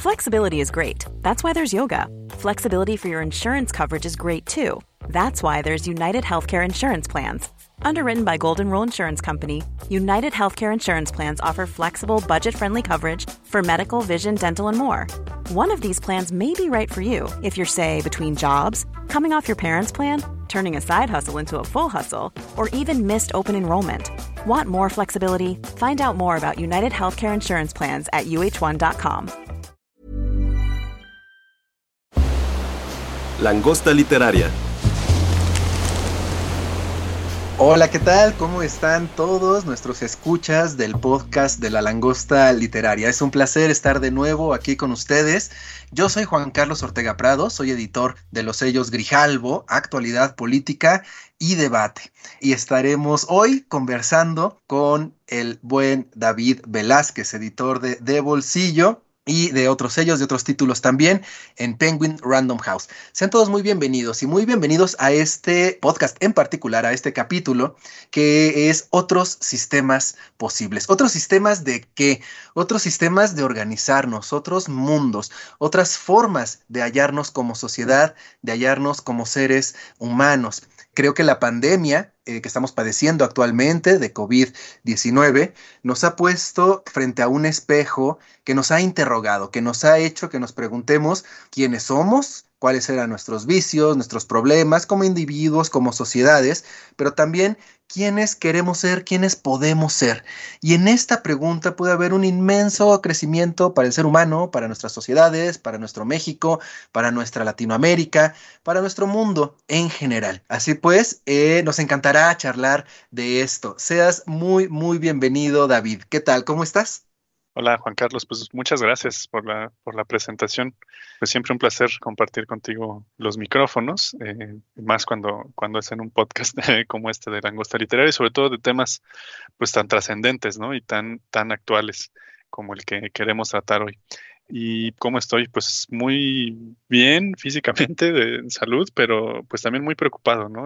Flexibility is great. That's why there's yoga. Flexibility for your insurance coverage is great too. That's why there's United Healthcare Insurance Plans. Underwritten by Golden Rule Insurance Company, United Healthcare Insurance Plans offer flexible, budget-friendly coverage for medical, vision, dental, and more. One of these plans may be right for you if you're, say, between jobs, coming off your parents' plan, turning a side hustle into a full hustle, or even missed open enrollment. Want more flexibility? Find out more about United Healthcare Insurance Plans at uh1.com. Langosta Literaria. Hola, ¿qué tal? ¿Cómo están todos nuestros escuchas del podcast de La Langosta Literaria? Es un placer estar de nuevo aquí con ustedes. Yo soy Juan Carlos Ortega Prado, soy editor de los sellos Grijalbo, Actualidad Política y Debate. Y estaremos hoy conversando con el buen David Velázquez, editor de Bolsillo, y de otros sellos, de otros títulos también, en Penguin Random House. Sean todos muy bienvenidos y muy bienvenidos a este podcast, en particular a este capítulo, que es Otros Sistemas Posibles. ¿Otros sistemas de qué? Otros sistemas de organizarnos, otros mundos, otras formas de hallarnos como sociedad, de hallarnos como seres humanos. Creo que la pandemia que estamos padeciendo actualmente de COVID-19 nos ha puesto frente a un espejo que nos ha interrogado, que nos ha hecho que nos preguntemos quiénes somos, cuáles eran nuestros vicios, nuestros problemas como individuos, como sociedades, pero también quiénes queremos ser, quiénes podemos ser. Y en esta pregunta puede haber un inmenso crecimiento para el ser humano, para nuestras sociedades, para nuestro México, para nuestra Latinoamérica, para nuestro mundo en general. Así pues, nos encantará charlar de esto. Seas muy, muy bienvenido, David. ¿Qué tal? ¿Cómo estás? Hola Juan Carlos, pues muchas gracias por la presentación. Pues siempre un placer compartir contigo los micrófonos, más cuando es en un podcast como este de Langosta Literaria, y sobre todo de temas pues tan trascendentes, ¿no? Y tan actuales como el que queremos tratar hoy. ¿Y cómo estoy? Pues muy bien físicamente, de salud, pero pues también muy preocupado, ¿no?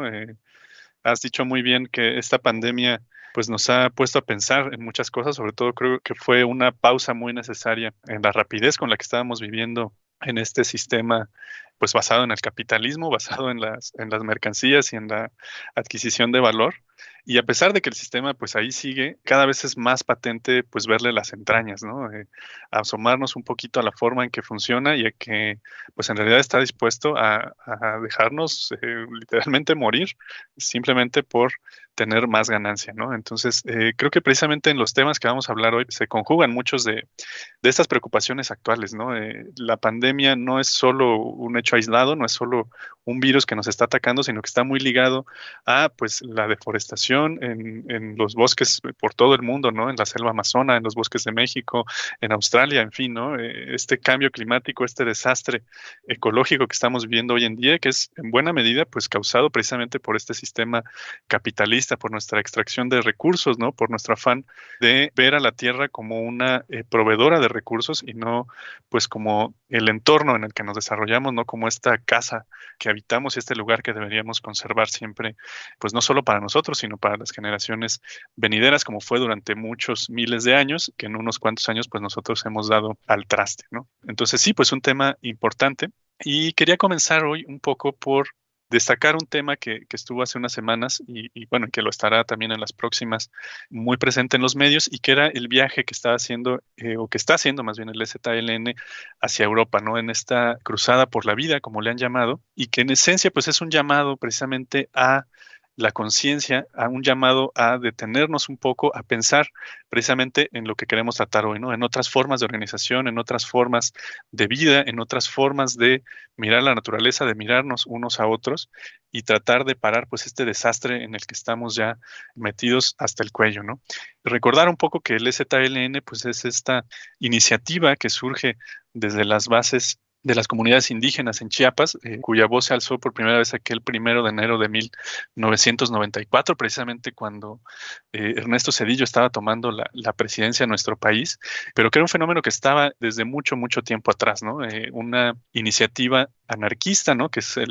Has dicho muy bien que esta pandemia pues nos ha puesto a pensar en muchas cosas, sobre todo creo que fue una pausa muy necesaria en la rapidez con la que estábamos viviendo en este sistema, pues basado en el capitalismo, basado en las mercancías y en la adquisición de valor. Y a pesar de que el sistema pues ahí sigue, cada vez es más patente pues verle las entrañas, ¿no? Asomarnos un poquito a la forma en que funciona y a que pues en realidad está dispuesto a dejarnos literalmente morir simplemente por tener más ganancia, ¿no? Entonces, creo que precisamente en los temas que vamos a hablar hoy se conjugan muchos de estas preocupaciones actuales, ¿no? La pandemia no es solo un hecho aislado, no es solo un virus que nos está atacando, sino que está muy ligado a pues la deforestación en los bosques por todo el mundo, ¿no? En la selva amazona, en los bosques de México, en Australia, en fin, ¿no? Este cambio climático, este desastre ecológico que estamos viviendo hoy en día, que es en buena medida pues causado precisamente por este sistema capitalista, por nuestra extracción de recursos, ¿no? Por nuestro afán de ver a la tierra como una proveedora de recursos y no pues como el entorno en el que nos desarrollamos, no como esta casa que habitamos y este lugar que deberíamos conservar siempre, pues no solo para nosotros, sino para las generaciones venideras, como fue durante muchos miles de años, que en unos cuantos años pues nosotros hemos dado al traste, ¿no? Entonces sí, pues un tema importante. Y quería comenzar hoy un poco por destacar un tema que estuvo hace unas semanas y bueno, que lo estará también en las próximas, muy presente en los medios, y que era el viaje que estaba haciendo, o que está haciendo más bien el EZLN hacia Europa, ¿no? En esta cruzada por la vida, como le han llamado, y que en esencia pues es un llamado precisamente a la conciencia, a un llamado a detenernos un poco, a pensar precisamente en lo que queremos tratar hoy, ¿no? En otras formas de organización, en otras formas de vida, en otras formas de mirar la naturaleza, de mirarnos unos a otros y tratar de parar pues este desastre en el que estamos ya metidos hasta el cuello, ¿no? Recordar un poco que el EZLN pues es esta iniciativa que surge desde las bases de las comunidades indígenas en Chiapas, cuya voz se alzó por primera vez aquel 1 de enero de 1994, precisamente cuando Ernesto Zedillo estaba tomando la presidencia de nuestro país, pero que era un fenómeno que estaba desde mucho, mucho tiempo atrás, ¿no? Una iniciativa anarquista, ¿no? Que es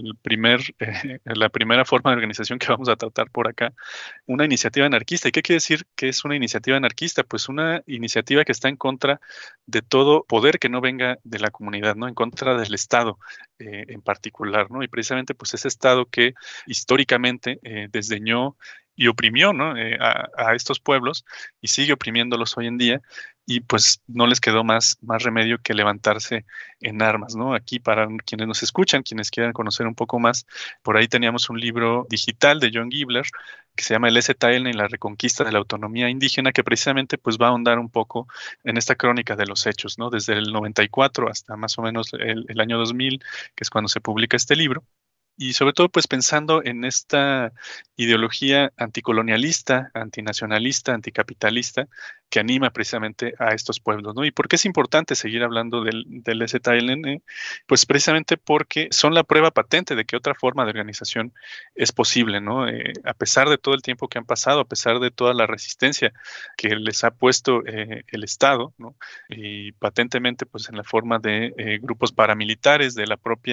la primera forma de organización que vamos a tratar por acá, una iniciativa anarquista. ¿Y qué quiere decir que es una iniciativa anarquista? Pues una iniciativa que está en contra de todo poder que no venga de la comunidad, ¿no? En contra del Estado en particular, ¿no? Y precisamente pues ese Estado que históricamente desdeñó y oprimió, ¿no? A estos pueblos y sigue oprimiéndolos hoy en día, y pues no les quedó más remedio que levantarse en armas, ¿no? Aquí, para quienes nos escuchan, quienes quieran conocer un poco más, por ahí teníamos un libro digital de John Gibler que se llama El ZLN y la reconquista de la autonomía indígena, que precisamente pues va a ahondar un poco en esta crónica de los hechos, ¿no? Desde el 94 hasta más o menos el año 2000, que es cuando se publica este libro. Y sobre todo, pues pensando en esta ideología anticolonialista, antinacionalista, anticapitalista, que anima precisamente a estos pueblos, ¿no? ¿Y por qué es importante seguir hablando del ZLN? Pues precisamente porque son la prueba patente de que otra forma de organización es posible, ¿no? A pesar de todo el tiempo que han pasado, a pesar de toda la resistencia que les ha puesto el Estado, ¿no? Y patentemente, pues en la forma de grupos paramilitares, del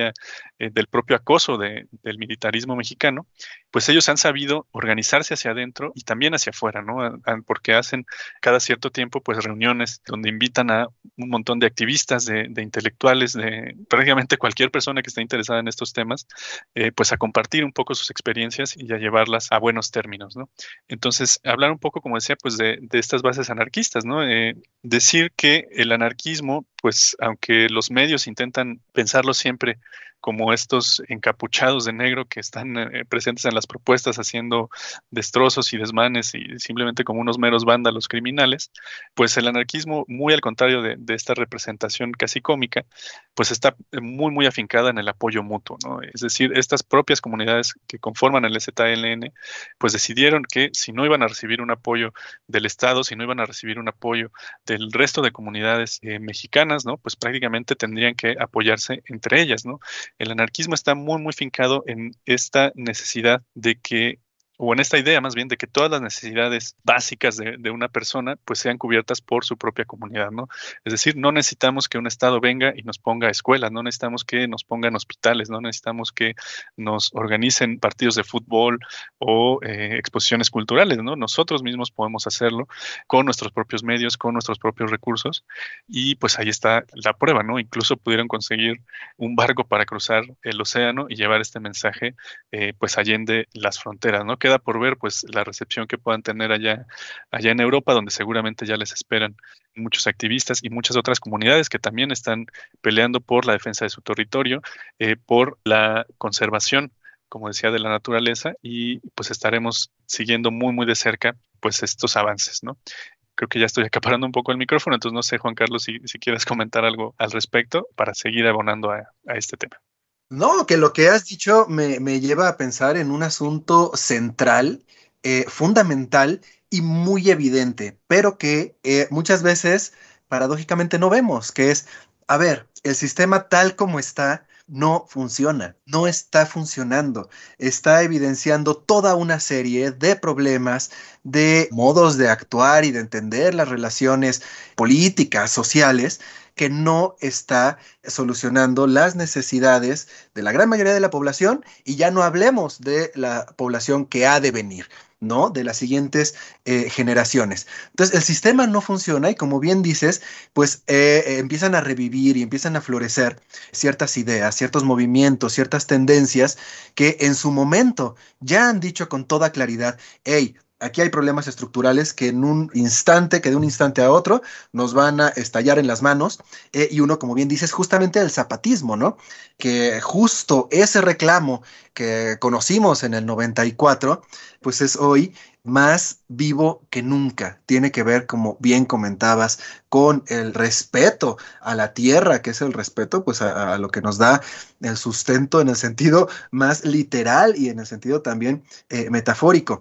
propio acoso del militarismo mexicano, pues ellos han sabido organizarse hacia adentro y también hacia afuera, ¿no? Porque hacen cada cierto tiempo pues reuniones donde invitan a un montón de activistas, de intelectuales, de prácticamente cualquier persona que esté interesada en estos temas, pues a compartir un poco sus experiencias y a llevarlas a buenos términos, ¿no? Entonces, hablar un poco, como decía, pues de estas bases anarquistas, ¿no? Decir que el anarquismo, pues aunque los medios intentan pensarlo siempre como estos encapuchados de negro que están presentes en las propuestas haciendo destrozos y desmanes y simplemente como unos meros vándalos criminales, pues el anarquismo, muy al contrario de esta representación casi cómica, pues está muy afincada en el apoyo mutuo, ¿no? Es decir, estas propias comunidades que conforman el ZLN, pues decidieron que si no iban a recibir un apoyo del Estado, si no iban a recibir un apoyo del resto de comunidades mexicanas, ¿no? Pues prácticamente tendrían que apoyarse entre ellas, ¿no? El anarquismo está muy fincado en esta necesidad de que, o en esta idea más bien, de que todas las necesidades básicas de una persona pues sean cubiertas por su propia comunidad, ¿no? Es decir, no necesitamos que un Estado venga y nos ponga escuelas, no necesitamos que nos pongan hospitales, no necesitamos que nos organicen partidos de fútbol o exposiciones culturales, ¿no? Nosotros mismos podemos hacerlo con nuestros propios medios, con nuestros propios recursos, y pues ahí está la prueba, ¿no? Incluso pudieron conseguir un barco para cruzar el océano y llevar este mensaje pues allende las fronteras, ¿no? Queda por ver pues la recepción que puedan tener allá en Europa, donde seguramente ya les esperan muchos activistas y muchas otras comunidades que también están peleando por la defensa de su territorio, por la conservación, como decía, de la naturaleza, y pues estaremos siguiendo muy de cerca pues estos avances, ¿no? Creo que ya estoy acaparando un poco el micrófono, entonces no sé, Juan Carlos, si quieres comentar algo al respecto para seguir abonando a este tema. No, que lo que has dicho me lleva a pensar en un asunto central, fundamental y muy evidente, pero que muchas veces paradójicamente no vemos, que es, a ver, el sistema tal como está no funciona, no está funcionando, está evidenciando toda una serie de problemas, de modos de actuar y de entender las relaciones políticas, sociales, que no está solucionando las necesidades de la gran mayoría de la población, y ya no hablemos de la población que ha de venir, ¿no? De las siguientes generaciones. Entonces, el sistema no funciona y, como bien dices, pues empiezan a revivir y empiezan a florecer ciertas ideas, ciertos movimientos, ciertas tendencias que en su momento ya han dicho con toda claridad: hey, aquí hay problemas estructurales que en un instante, que de un instante a otro, nos van a estallar en las manos. Y uno, como bien dices, justamente el zapatismo, ¿no? Que justo ese reclamo que conocimos en el 94, pues es hoy más vivo que nunca. Tiene que ver, como bien comentabas, con el respeto a la tierra, que es el respeto pues a lo que nos da el sustento en el sentido más literal y en el sentido también metafórico.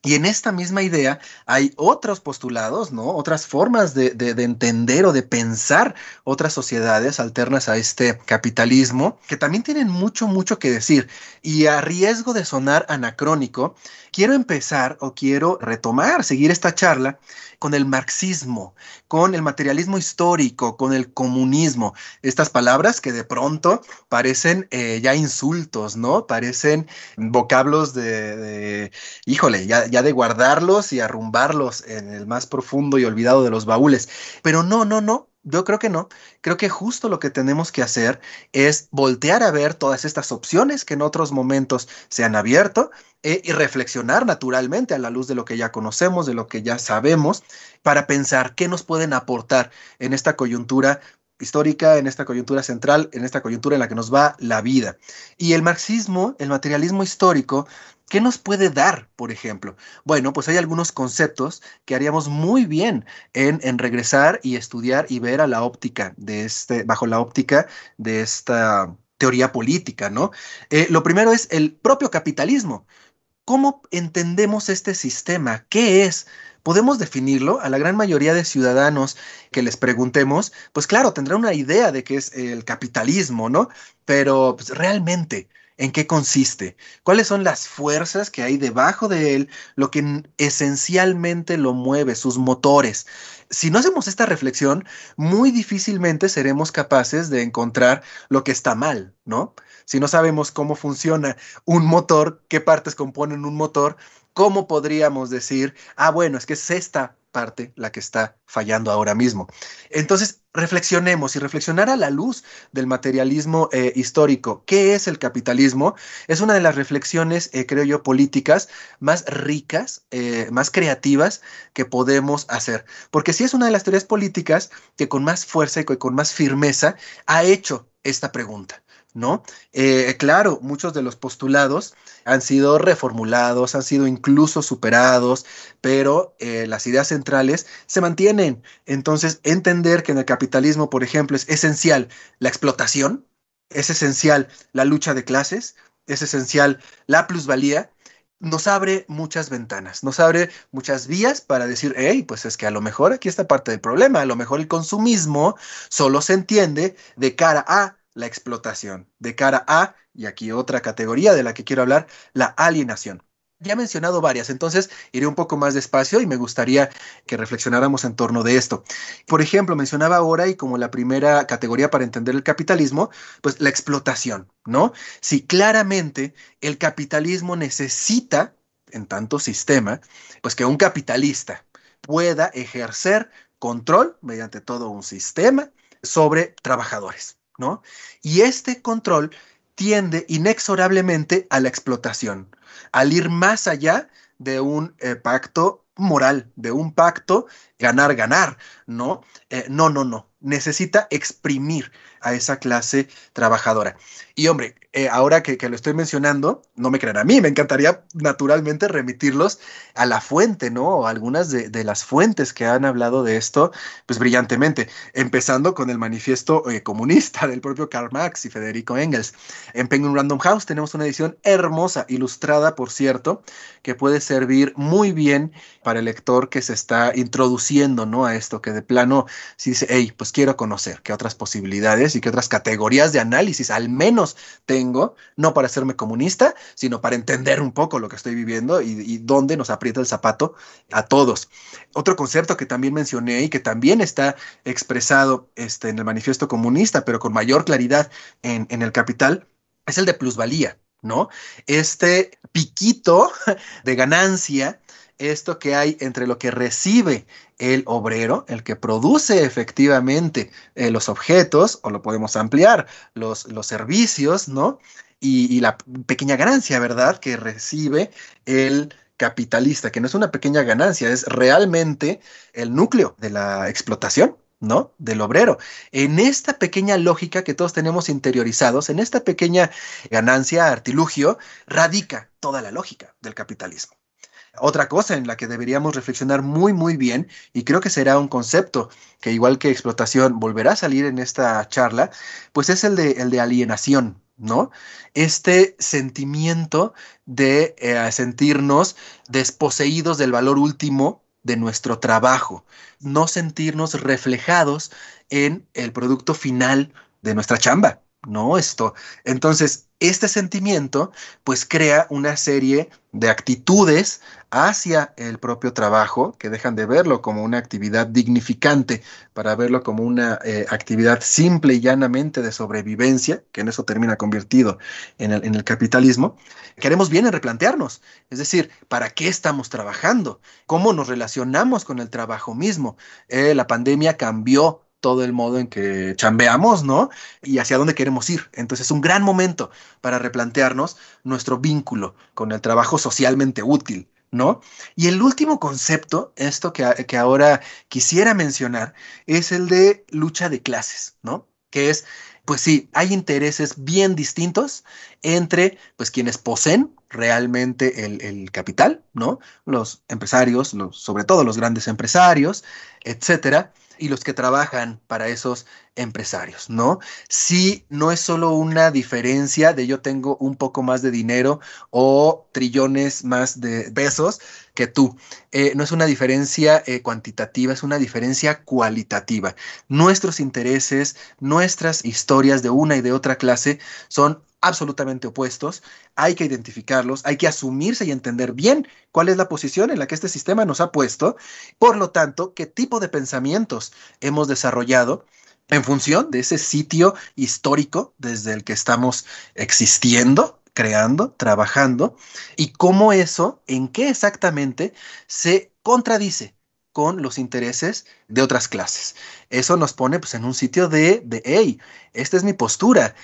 Y en esta misma idea hay otros postulados, ¿no? Otras formas de entender o de pensar otras sociedades alternas a este capitalismo que también tienen mucho, mucho que decir. Y a riesgo de sonar anacrónico, quiero empezar o quiero retomar, seguir esta charla con el marxismo, con el materialismo histórico, con el comunismo. Estas palabras que de pronto parecen ya insultos, ¿no? Parecen vocablos híjole, ya de guardarlos y arrumbarlos en el más profundo y olvidado de los baúles. Pero no. Yo creo que no. Creo que justo lo que tenemos que hacer es voltear a ver todas estas opciones que en otros momentos se han abierto y reflexionar naturalmente a la luz de lo que ya conocemos, de lo que ya sabemos, para pensar qué nos pueden aportar en esta coyuntura histórica, en esta coyuntura central, en esta coyuntura en la que nos va la vida. Y el marxismo, el materialismo histórico, ¿qué nos puede dar, por ejemplo? Bueno, pues hay algunos conceptos que haríamos muy bien en regresar y estudiar y ver a la óptica bajo la óptica de esta teoría política, ¿no? Lo primero es el propio capitalismo. ¿Cómo entendemos este sistema? ¿Qué es? ¿Podemos definirlo? A la gran mayoría de ciudadanos que les preguntemos, pues claro, tendrán una idea de qué es el capitalismo, ¿no? Pero pues, realmente, ¿en qué consiste? ¿Cuáles son las fuerzas que hay debajo de él? Lo que esencialmente lo mueve, sus motores. Si no hacemos esta reflexión, muy difícilmente seremos capaces de encontrar lo que está mal, ¿no? Si no sabemos cómo funciona un motor, qué partes componen un motor, ¿cómo podríamos decir, bueno, es que es esta parte la que está fallando ahora mismo? Entonces, reflexionemos y reflexionar a la luz del materialismo histórico. ¿Qué es el capitalismo? Es una de las reflexiones, creo yo, políticas más ricas, más creativas que podemos hacer. Porque sí es una de las teorías políticas que con más fuerza y con más firmeza ha hecho esta pregunta, ¿no? Claro, muchos de los postulados han sido reformulados, han sido incluso superados, pero las ideas centrales se mantienen. Entonces, entender que en el capitalismo, por ejemplo, es esencial la explotación, es esencial la lucha de clases, es esencial la plusvalía, nos abre muchas ventanas, nos abre muchas vías para decir, hey, pues es que a lo mejor aquí está parte del problema, a lo mejor el consumismo solo se entiende de cara a la explotación, de cara a, y aquí otra categoría de la que quiero hablar, la alienación. Ya he mencionado varias, entonces iré un poco más despacio y me gustaría que reflexionáramos en torno de esto. Por ejemplo, mencionaba ahora y como la primera categoría para entender el capitalismo, pues la explotación, ¿no? Si claramente el capitalismo necesita, en tanto sistema, pues que un capitalista pueda ejercer control mediante todo un sistema sobre trabajadores, ¿no? Y este control tiende inexorablemente a la explotación, al ir más allá de un pacto moral, de un pacto ganar-ganar, ¿no? No. Necesita exprimir a esa clase trabajadora. Y hombre, ahora que lo estoy mencionando, no me crean a mí, me encantaría naturalmente remitirlos a la fuente, ¿no? O algunas de las fuentes que han hablado de esto, pues brillantemente, empezando con el manifiesto comunista del propio Karl Marx y Federico Engels. En Penguin Random House tenemos una edición hermosa, ilustrada, por cierto, que puede servir muy bien para el lector que se está introduciendo, ¿no? A esto, que de plano si dice, hey, pues quiero conocer qué otras posibilidades y qué otras categorías de análisis al menos tengo, no para hacerme comunista, sino para entender un poco lo que estoy viviendo y dónde nos aprieta el zapato a todos. Otro concepto que también mencioné y que también está expresado en el manifiesto comunista, pero con mayor claridad en el Capital, es el de plusvalía, ¿no? Este piquito de ganancia, esto que hay entre lo que recibe el obrero, el que produce efectivamente los objetos, o lo podemos ampliar, los servicios, ¿no? Y la pequeña ganancia, ¿verdad?, que recibe el capitalista, que no es una pequeña ganancia, es realmente el núcleo de la explotación, ¿no? Del obrero. En esta pequeña lógica que todos tenemos interiorizados, en esta pequeña ganancia, artilugio, radica toda la lógica del capitalismo. Otra cosa en la que deberíamos reflexionar muy, muy bien, y creo que será un concepto que igual que explotación volverá a salir en esta charla, pues es el de alienación, ¿no? Este sentimiento de sentirnos desposeídos del valor último de nuestro trabajo, no sentirnos reflejados en el producto final de nuestra chamba, ¿no? Entonces, este sentimiento pues crea una serie de actitudes hacia el propio trabajo que dejan de verlo como una actividad dignificante para verlo como una actividad simple y llanamente de sobrevivencia, que en eso termina convertido en el capitalismo. Queremos bien en replantearnos, es decir, ¿para qué estamos trabajando? ¿Cómo nos relacionamos con el trabajo mismo? La pandemia cambió todo el modo en que chambeamos, ¿no? Y hacia dónde queremos ir. Entonces es un gran momento para replantearnos nuestro vínculo con el trabajo socialmente útil, ¿no? Y el último concepto, esto que ahora quisiera mencionar, es el de lucha de clases, ¿no? Que es, pues sí, hay intereses bien distintos entre, pues, quienes poseen realmente el capital, ¿no? Los empresarios, sobre todo los grandes empresarios, etcétera, y los que trabajan para esos empresarios, ¿no? Sí, no es solo una diferencia de yo tengo un poco más de dinero o trillones más de pesos que tú. No es una diferencia cuantitativa, es una diferencia cualitativa. Nuestros intereses, nuestras historias de una y de otra clase son absolutamente opuestos. Hay que identificarlos, hay que asumirse y entender bien cuál es la posición en la que este sistema nos ha puesto. Por lo tanto, qué tipo de pensamientos hemos desarrollado en función de ese sitio histórico desde el que estamos existiendo, creando, trabajando, y cómo eso, en qué exactamente se contradice con los intereses de otras clases. Eso nos pone pues, en un sitio hey, esta es mi postura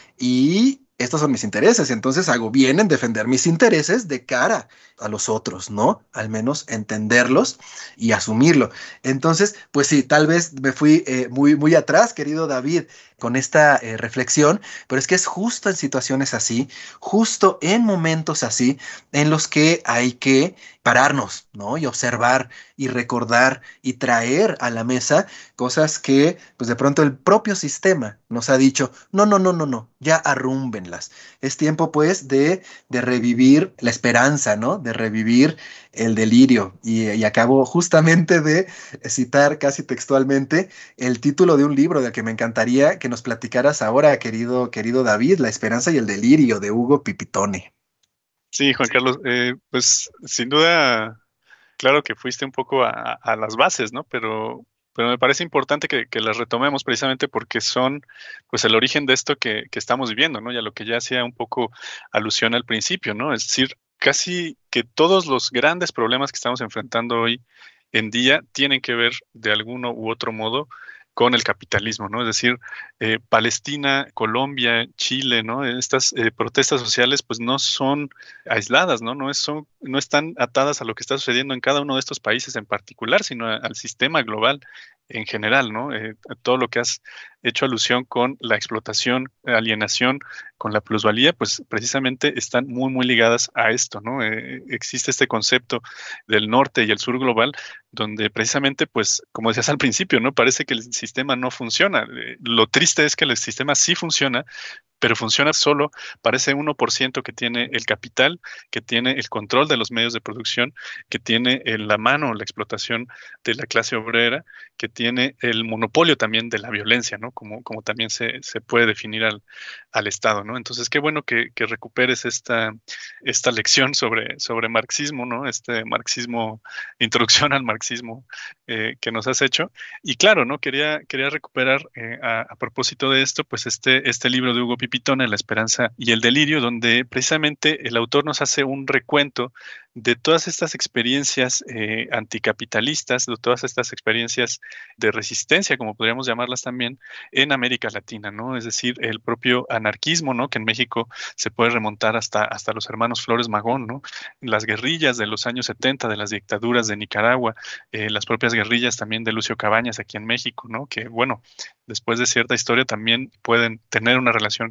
y estos son mis intereses, entonces hago bien en defender mis intereses de cara a los otros, ¿no? Al menos entenderlos y asumirlo. Entonces, pues sí, tal vez me fui muy atrás, querido David, con esta reflexión, pero es que es justo en situaciones así, justo en momentos así, en los que hay que pararnos, ¿no? Y observar y recordar y traer a la mesa cosas que, pues de pronto el propio sistema nos ha dicho, no, ya arrúmbenlas. Es tiempo, pues, de revivir la esperanza, ¿no? De revivir el delirio. Y acabo justamente de citar casi textualmente el título de un libro del que me encantaría que nos platicaras ahora, querido David, La esperanza y el delirio, de Hugo Pipitone. Sí, Juan Carlos, pues sin duda, claro que fuiste un poco a las bases, ¿no? Pero me parece importante que las retomemos precisamente porque son, pues, el origen de esto que estamos viviendo, ¿no? Y a lo que ya hacía un poco alusión al principio, ¿no? Es decir, casi que todos los grandes problemas que estamos enfrentando hoy en día tienen que ver de alguno u otro modo con el capitalismo, ¿no? Es decir, Palestina, Colombia, Chile, ¿no? Estas protestas sociales, pues no son aisladas, ¿no? No están atadas a lo que está sucediendo en cada uno de estos países en particular, sino al sistema global en general, ¿no? Todo lo que has hecho alusión con la explotación, alienación, con la plusvalía, pues precisamente están muy ligadas a esto, ¿no? Existe este concepto del norte y el sur global, donde precisamente, pues, como decías al principio, ¿no? Parece que el sistema no funciona. Lo triste es que el sistema sí funciona, pero funciona solo para ese 1% que tiene el capital, que tiene el control de los medios de producción, que tiene en la mano la explotación de la clase obrera, que tiene el monopolio también de la violencia, ¿no? Como también se puede definir al Estado, ¿no? Entonces, qué bueno que recuperes esta lección sobre marxismo, ¿no? Este marxismo, introducción al marxismo que nos has hecho. Y claro, ¿no? Quería recuperar a propósito de esto, pues este libro de Hugo Pipitone, La esperanza y el delirio, donde precisamente el autor nos hace un recuento de todas estas experiencias anticapitalistas, de todas estas experiencias de resistencia, como podríamos llamarlas también, en América Latina, ¿no? Es decir, el propio anarquismo, ¿no? Que en México se puede remontar hasta los hermanos Flores Magón, ¿no? Las guerrillas de los años 70, de las dictaduras de Nicaragua, las propias guerrillas también de Lucio Cabañas aquí en México, ¿no? Que, bueno, después de cierta historia también pueden tener una relación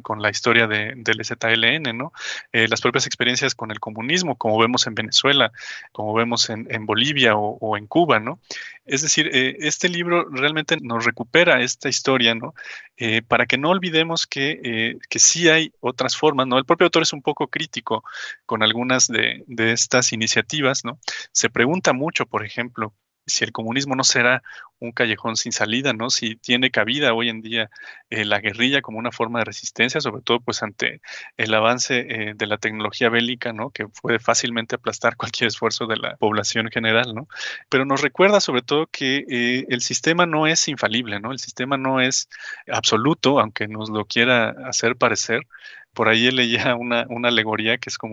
con la historia del ZLN, ¿no? Las propias experiencias con el comunismo, como vemos en Venezuela, como vemos en Bolivia o en Cuba, ¿no? Es decir, este libro realmente nos recupera esta historia, ¿no? Para que no olvidemos que sí hay otras formas, ¿no? El propio autor es un poco crítico con algunas de estas iniciativas, ¿no? Se pregunta mucho, por ejemplo, si el comunismo no será un callejón sin salida, ¿no? Si tiene cabida hoy en día la guerrilla como una forma de resistencia, sobre todo pues ante el avance de la tecnología bélica, ¿no? Que puede fácilmente aplastar cualquier esfuerzo de la población general, ¿no? Pero nos recuerda sobre todo que el sistema no es infalible, ¿no? El sistema no es absoluto, aunque nos lo quiera hacer parecer. Por ahí él leía una alegoría que es como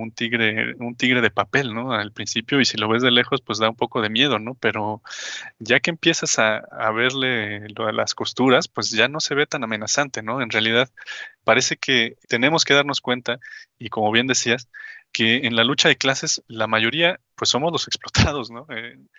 un tigre de papel, ¿no? Al principio, y si lo ves de lejos, pues da un poco de miedo, ¿no? Pero ya que empiezas a verle lo de las costuras, pues ya no se ve tan amenazante, ¿no? En realidad, parece que tenemos que darnos cuenta, y como bien decías, que en la lucha de clases, la mayoría, pues somos los explotados, ¿no?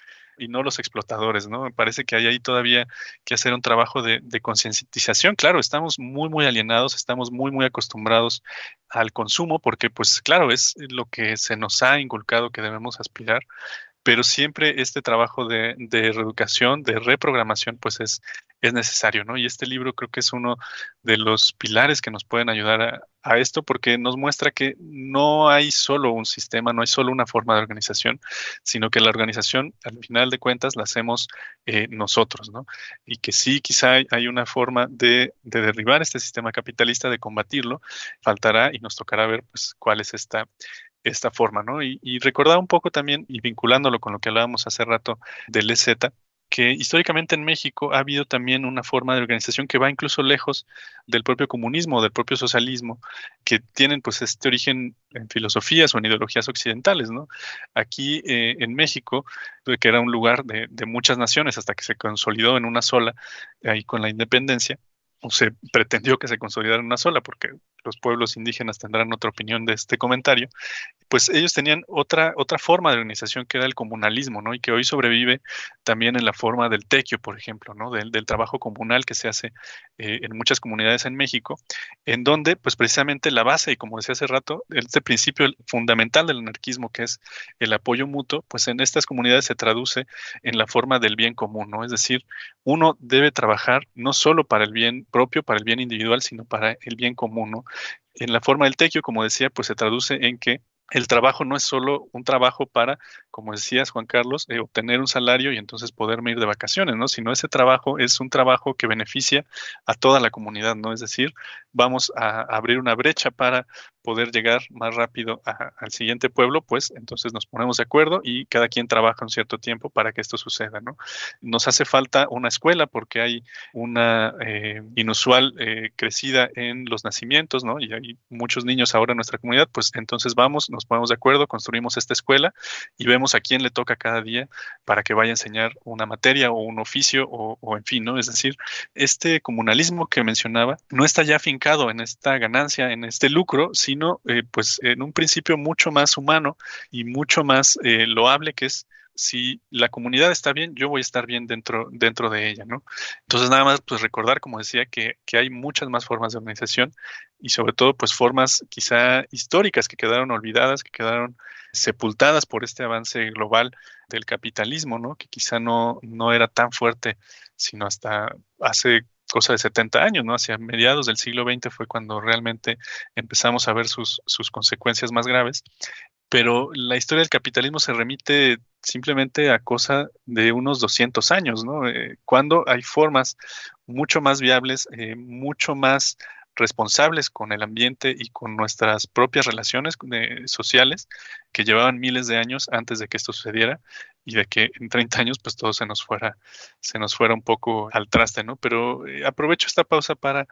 Y no los explotadores, ¿no? Me parece que hay ahí todavía que hacer un trabajo de concientización. Claro, estamos muy, muy alienados, estamos muy, muy acostumbrados al consumo, porque, pues, claro, es lo que se nos ha inculcado que debemos aspirar, pero siempre este trabajo de reeducación, de reprogramación, pues es necesario, ¿no? Y este libro creo que es uno de los pilares que nos pueden ayudar a esto, porque nos muestra que no hay solo un sistema, no hay solo una forma de organización, sino que la organización, al final de cuentas, la hacemos nosotros, ¿no? Y que sí, quizá hay una forma de derribar este sistema capitalista, de combatirlo, faltará y nos tocará ver, pues, cuál es esta forma, ¿no? Y recordar un poco también, y vinculándolo con lo que hablábamos hace rato del EZ, que históricamente en México ha habido también una forma de organización que va incluso lejos del propio comunismo, del propio socialismo, que tienen pues este origen en filosofías o en ideologías occidentales, ¿no? Aquí en México, que era un lugar de muchas naciones hasta que se consolidó en una sola, ahí con la independencia, o se pretendió que se consolidara en una sola, porque los pueblos indígenas tendrán otra opinión de este comentario, pues ellos tenían otra forma de organización que era el comunalismo, ¿no? Y que hoy sobrevive también en la forma del tequio, por ejemplo, ¿no? Del trabajo comunal que se hace en muchas comunidades en México, en donde, pues precisamente la base, y como decía hace rato, este principio fundamental del anarquismo, que es el apoyo mutuo, pues en estas comunidades se traduce en la forma del bien común, ¿no? Es decir, uno debe trabajar no solo para el bien propio, para el bien individual, sino para el bien común, ¿no? En la forma del tequio, como decía, pues se traduce en que el trabajo no es solo un trabajo para, como decías, Juan Carlos, obtener un salario y entonces poderme ir de vacaciones, ¿no? Sino ese trabajo es un trabajo que beneficia a toda la comunidad, ¿no? Es decir, vamos a abrir una brecha para poder llegar más rápido al siguiente pueblo, pues entonces nos ponemos de acuerdo y cada quien trabaja un cierto tiempo para que esto suceda, ¿no? Nos hace falta una escuela porque hay una inusual crecida en los nacimientos, ¿no? Y hay muchos niños ahora en nuestra comunidad, pues entonces vamos, nos ponemos de acuerdo, construimos esta escuela y vemos a quién le toca cada día para que vaya a enseñar una materia o un oficio o en fin, ¿no? Es decir, este comunalismo que mencionaba no está ya afincado en esta ganancia, en este lucro, sino pues en un principio mucho más humano y mucho más loable, que es si la comunidad está bien, yo voy a estar bien dentro de ella, ¿no? Entonces nada más pues recordar, como decía, que hay muchas más formas de organización y sobre todo pues formas quizá históricas que quedaron olvidadas, que quedaron sepultadas por este avance global del capitalismo, ¿no? Que quizá no era tan fuerte, sino hasta hace cosa de 70 años, ¿no? Hacia mediados del siglo XX fue cuando realmente empezamos a ver sus consecuencias más graves. Pero la historia del capitalismo se remite simplemente a cosa de unos 200 años, ¿no? Cuando hay formas mucho más viables, mucho más responsables con el ambiente y con nuestras propias relaciones sociales que llevaban miles de años antes de que esto sucediera y de que en 30 años pues todo se nos fuera un poco al traste, ¿no? Pero aprovecho esta pausa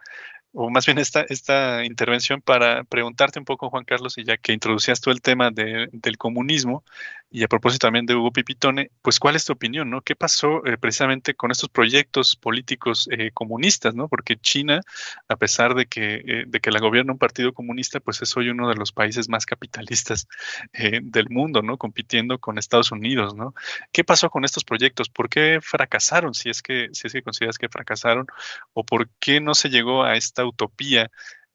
o más bien esta intervención para preguntarte un poco, Juan Carlos, y ya que introducías tú el tema del comunismo, y a propósito también de Hugo Pipitone, pues ¿cuál es tu opinión, no? ¿Qué pasó precisamente con estos proyectos políticos comunistas, no? Porque China, a pesar de que la gobierna un partido comunista, pues es hoy uno de los países más capitalistas del mundo, ¿no? Compitiendo con Estados Unidos, ¿no? ¿Qué pasó con estos proyectos? ¿Por qué fracasaron? Si es que consideras que fracasaron, o por qué no se llegó a esta utopía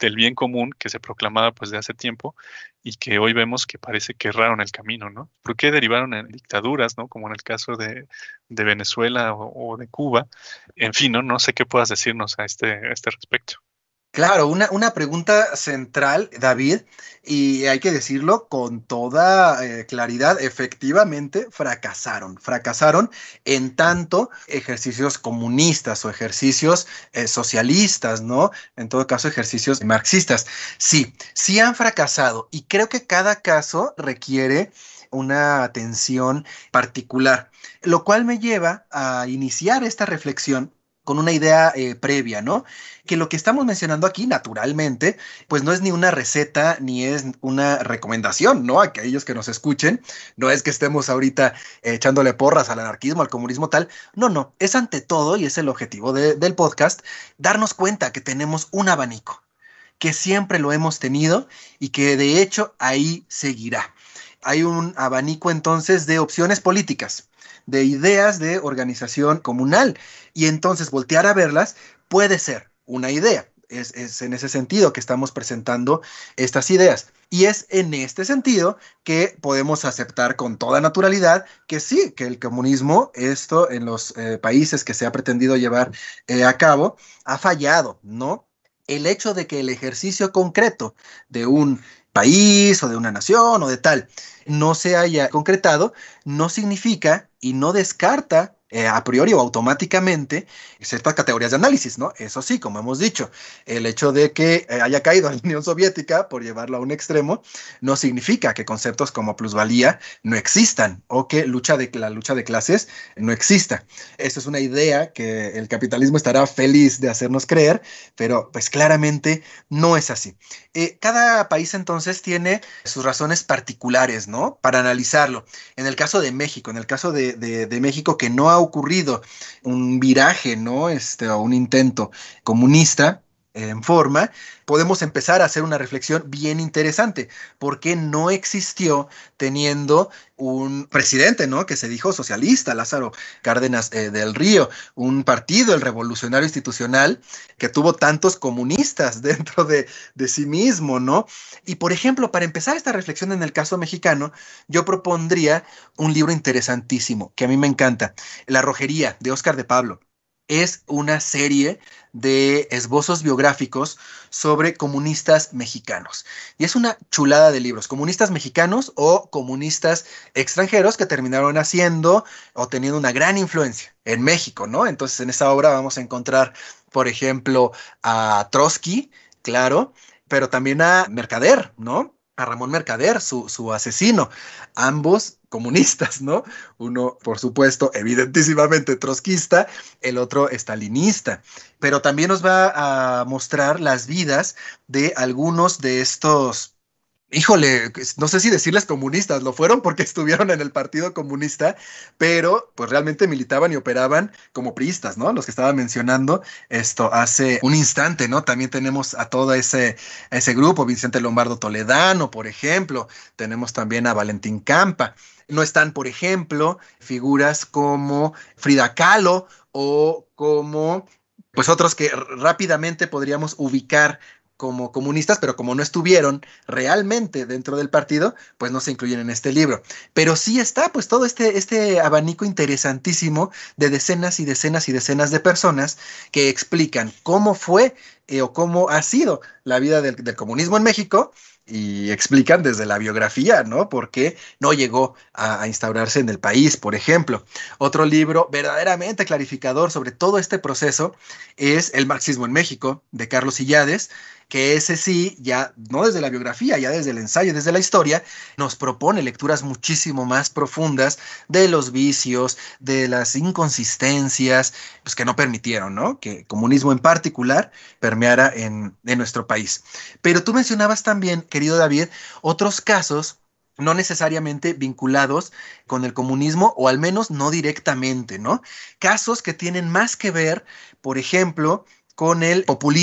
del bien común que se proclamaba pues de hace tiempo y que hoy vemos que parece que erraron el camino, ¿no? ¿Por qué derivaron en dictaduras, ¿no? Como en el caso de Venezuela o de Cuba? En fin, ¿no? No sé qué puedas decirnos a este respecto. Claro, una pregunta central, David, y hay que decirlo con toda claridad, efectivamente fracasaron en tanto ejercicios comunistas o ejercicios socialistas, ¿no? En todo caso, ejercicios marxistas. Sí, sí han fracasado y creo que cada caso requiere una atención particular, lo cual me lleva a iniciar esta reflexión con una idea previa, ¿no? Que lo que estamos mencionando aquí, naturalmente, pues no es ni una receta ni es una recomendación, ¿no? A aquellos que nos escuchen, no es que estemos ahorita echándole porras al anarquismo, al comunismo tal, no, es ante todo, y es el objetivo del podcast, darnos cuenta que tenemos un abanico, que siempre lo hemos tenido y que de hecho ahí seguirá. Hay un abanico entonces de opciones políticas, de ideas de organización comunal, y entonces voltear a verlas puede ser una idea. Es en ese sentido que estamos presentando estas ideas. Y es en este sentido que podemos aceptar con toda naturalidad que sí, que el comunismo, esto en los países que se ha pretendido llevar a cabo, ha fallado, ¿no? El hecho de que el ejercicio concreto de un país o de una nación o de tal no se haya concretado, no significa y no descarta a priori o automáticamente ciertas categorías de análisis, ¿no? Eso sí, como hemos dicho, el hecho de que haya caído la Unión Soviética, por llevarlo a un extremo, no significa que conceptos como plusvalía no existan o que la lucha de clases no exista. Esa es una idea que el capitalismo estará feliz de hacernos creer, pero pues claramente no es así. Cada país entonces tiene sus razones particulares, ¿no? Para analizarlo. En el caso de México, en el caso de México, que no ha ocurrido un viraje, ¿no? O un intento comunista en forma, podemos empezar a hacer una reflexión bien interesante, porque no existió teniendo un presidente, ¿no? Que se dijo socialista, Lázaro Cárdenas del Río, un partido, el Revolucionario Institucional, que tuvo tantos comunistas dentro de sí mismo, ¿no? Y por ejemplo, para empezar esta reflexión en el caso mexicano, yo propondría un libro interesantísimo, que a mí me encanta, La Rojería, de Óscar de Pablo. Es una serie de esbozos biográficos sobre comunistas mexicanos. Y es una chulada de libros, comunistas mexicanos o comunistas extranjeros que terminaron haciendo o teniendo una gran influencia en México, ¿no? Entonces en esa obra vamos a encontrar, por ejemplo, a Trotsky, claro, pero también a Mercader, ¿no? A Ramón Mercader, su asesino, ambos comunistas, ¿no? Uno, por supuesto, evidentísimamente trotskista, el otro estalinista, pero también nos va a mostrar las vidas de algunos de estos. Híjole, no sé si decirles comunistas, lo fueron porque estuvieron en el Partido Comunista, pero pues realmente militaban y operaban como priistas, ¿no? Los que estaba mencionando esto hace un instante, ¿no? También tenemos a todo ese grupo, Vicente Lombardo Toledano, por ejemplo, tenemos también a Valentín Campa. No están, por ejemplo, figuras como Frida Kahlo o como pues otros que rápidamente podríamos ubicar como comunistas, pero como no estuvieron realmente dentro del partido, pues no se incluyen en este libro. Pero sí está pues todo este abanico interesantísimo de decenas y decenas y decenas de personas que explican cómo fue o cómo ha sido la vida del comunismo en México y explican desde la biografía, ¿no? Por qué no llegó a instaurarse en el país, por ejemplo. Otro libro verdaderamente clarificador sobre todo este proceso es El marxismo en México, de Carlos Illades, que ese sí, ya no desde la biografía, ya desde el ensayo, desde la historia, nos propone lecturas muchísimo más profundas de los vicios, de las inconsistencias, pues que no permitieron, ¿no? Que el comunismo en particular permeara en nuestro país. Pero tú mencionabas también, querido David, otros casos no necesariamente vinculados con el comunismo, o al menos no directamente, ¿no? Casos que tienen más que ver, por ejemplo, con el populismo,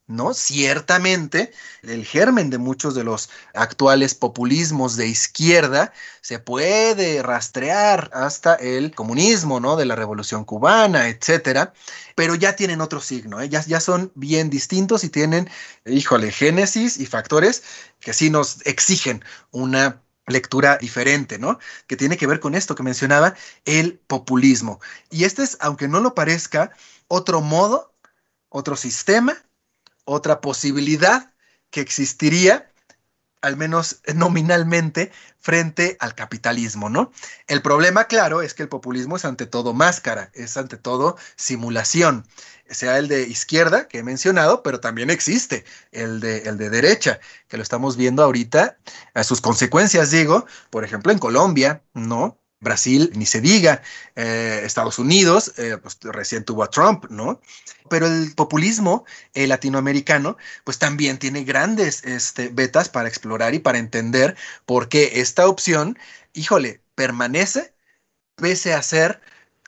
¿no? Ciertamente, el germen de muchos de los actuales populismos de izquierda se puede rastrear hasta el comunismo, ¿no? De la Revolución Cubana, etcétera, pero ya tienen otro signo, ¿eh? Ya son bien distintos y tienen, híjole, génesis y factores que sí nos exigen una lectura diferente, ¿no? Que tiene que ver con esto que mencionaba, el populismo. Y este es, aunque no lo parezca, otro modo, otro sistema, otra posibilidad que existiría, al menos nominalmente, frente al capitalismo, ¿no? El problema, claro, es que el populismo es ante todo máscara, es ante todo simulación, sea el de izquierda que he mencionado, pero también existe el de derecha, que lo estamos viendo ahorita, a sus consecuencias, digo, por ejemplo, en Colombia, ¿no? Brasil, ni se diga, Estados Unidos, pues recién tuvo a Trump, ¿no? Pero el populismo latinoamericano, pues también tiene grandes vetas para explorar y para entender por qué esta opción, híjole, permanece pese a ser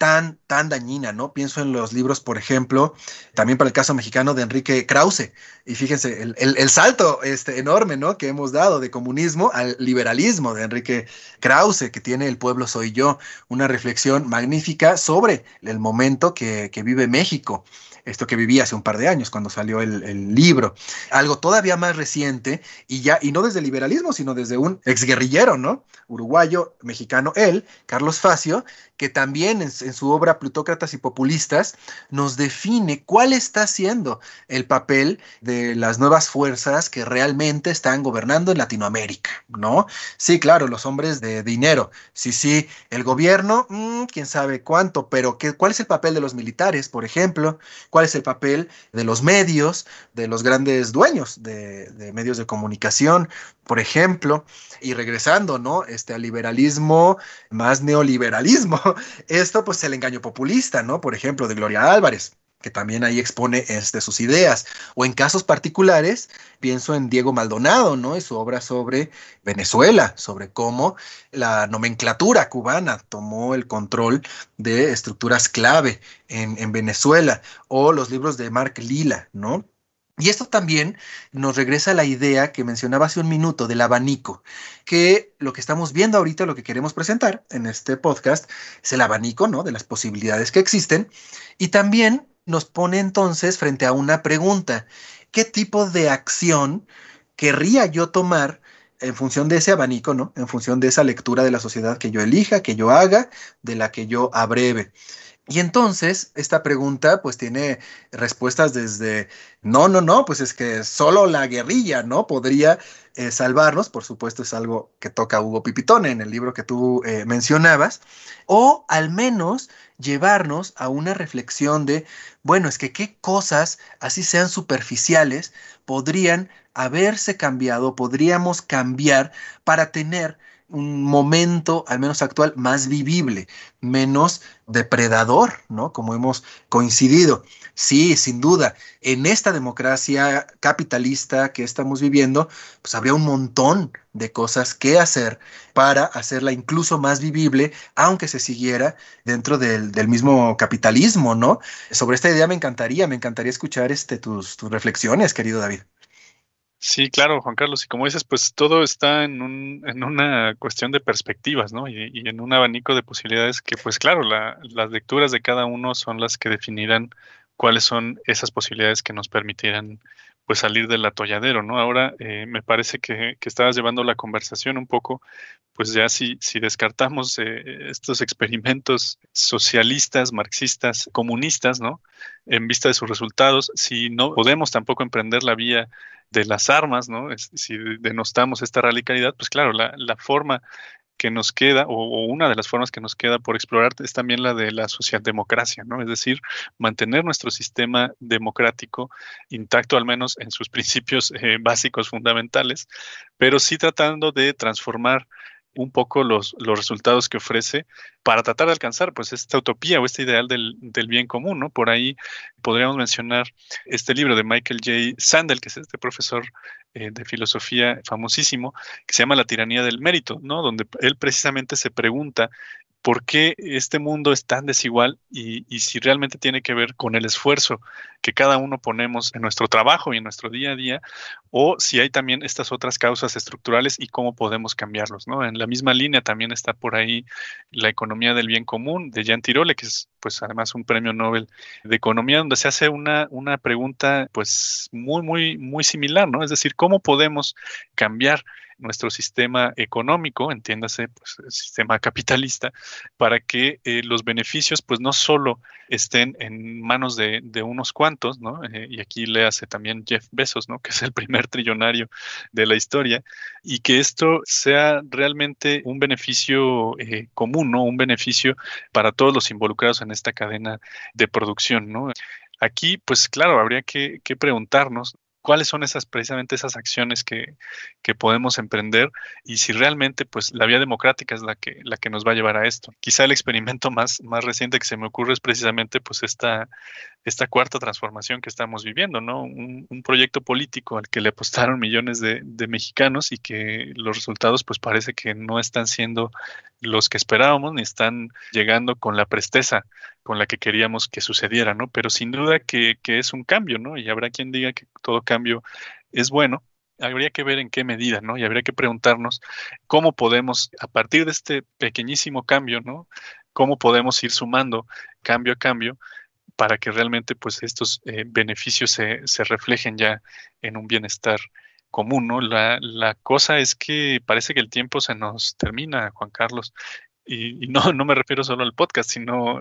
tan dañina, ¿no? Pienso en los libros, por ejemplo, también para el caso mexicano de Enrique Krause, y fíjense, el salto enorme, ¿no? Que hemos dado de comunismo al liberalismo de Enrique Krause, que tiene El pueblo soy yo, una reflexión magnífica sobre el momento que vive México, esto que vivía hace un par de años cuando salió el libro, algo todavía más reciente, y no desde el liberalismo, sino desde un exguerrillero, ¿no? Uruguayo, mexicano, él, Carlos Facio, que también en su obra Plutócratas y Populistas nos define cuál está siendo el papel de las nuevas fuerzas que realmente están gobernando en Latinoamérica, ¿no? Sí, claro, los hombres de dinero, sí, el gobierno, quién sabe cuánto, pero ¿cuál es el papel de los militares, por ejemplo? ¿Cuál es el papel de los medios, de los grandes dueños de medios de comunicación, por ejemplo? Y regresando, ¿no? Al liberalismo más neoliberalismo. Esto, pues, el engaño populista, ¿no? Por ejemplo, de Gloria Álvarez, que también ahí expone sus ideas. O en casos particulares, pienso en Diego Maldonado, ¿no? Y su obra sobre Venezuela, sobre cómo la nomenclatura cubana tomó el control de estructuras clave en Venezuela. O los libros de Mark Lilla, ¿no? Y esto también nos regresa a la idea que mencionaba hace un minuto del abanico, que lo que estamos viendo ahorita, lo que queremos presentar en este podcast, es el abanico, ¿no? De las posibilidades que existen, y también nos pone entonces frente a una pregunta: ¿qué tipo de acción querría yo tomar en función de ese abanico, ¿no? En función de esa lectura de la sociedad que yo elija, que yo haga, de la que yo abreve? Y entonces esta pregunta pues tiene respuestas desde no, pues es que solo la guerrilla, ¿no? Podría salvarnos, por supuesto es algo que toca Hugo Pipitone en el libro que tú mencionabas, o al menos llevarnos a una reflexión de, bueno, es que qué cosas, así sean superficiales, podrían haberse cambiado, podríamos cambiar para tener un momento, al menos actual, más vivible, menos depredador, ¿no? Como hemos coincidido. Sí, sin duda, en esta democracia capitalista que estamos viviendo, pues habría un montón de cosas que hacer para hacerla incluso más vivible, aunque se siguiera dentro del mismo capitalismo, ¿no? Sobre esta idea me encantaría escuchar tus reflexiones, querido David. Sí, claro, Juan Carlos. Y como dices, pues todo está en una cuestión de perspectivas, ¿no? Y en un abanico de posibilidades que, pues claro, las lecturas de cada uno son las que definirán cuáles son esas posibilidades que nos permitirán, pues, salir del atolladero, ¿no? Ahora, me parece que estabas llevando la conversación un poco, pues ya si descartamos estos experimentos socialistas, marxistas, comunistas, ¿no? En vista de sus resultados, si no podemos tampoco emprender la vía de las armas, ¿no? Si denostamos esta radicalidad, pues claro, la forma que nos queda, o una de las formas que nos queda por explorar es también la de la socialdemocracia, ¿no? Es decir, mantener nuestro sistema democrático intacto, al menos en sus principios básicos fundamentales, pero sí tratando de transformar un poco los resultados que ofrece para tratar de alcanzar pues esta utopía o este ideal del bien común, ¿no? Por ahí podríamos mencionar este libro de Michael J. Sandel, que es este profesor de filosofía famosísimo, que se llama La tiranía del mérito, ¿no? Donde él precisamente se pregunta por qué este mundo es tan desigual y si realmente tiene que ver con el esfuerzo que cada uno ponemos en nuestro trabajo y en nuestro día a día, o si hay también estas otras causas estructurales y cómo podemos cambiarlos, ¿no? En la misma línea también está por ahí la economía del bien común de Jean Tirole, que es pues además un premio Nobel de economía, donde se hace una pregunta pues muy similar, ¿no? Es decir, ¿cómo podemos cambiar nuestro sistema económico, entiéndase, pues el sistema capitalista, para que los beneficios pues no solo estén en manos de unos cuantos, ¿no? Y aquí le hace también Jeff Bezos, ¿no? Que es el primer trillonario de la historia, y que esto sea realmente un beneficio común, ¿no? Un beneficio para todos los involucrados en esta cadena de producción, ¿no? Aquí, pues claro, habría que preguntarnos cuáles son precisamente esas acciones que podemos emprender y si realmente pues la vía democrática es la que nos va a llevar a esto. Quizá el experimento más reciente que se me ocurre es precisamente pues esta cuarta transformación que estamos viviendo, ¿no? Un proyecto político al que le apostaron millones de mexicanos y que los resultados pues parece que no están siendo los que esperábamos ni están llegando con la presteza con la que queríamos que sucediera, ¿no? Pero sin duda que es un cambio, ¿no? Y habrá quien diga que todo cambio es bueno. Habría que ver en qué medida, ¿no? Y habría que preguntarnos cómo podemos, a partir de este pequeñísimo cambio, ¿no? Cómo podemos ir sumando cambio a cambio para que realmente pues estos beneficios se reflejen ya en un bienestar común, ¿no? La cosa es que parece que el tiempo se nos termina, Juan Carlos. Y no me refiero solo al podcast, sino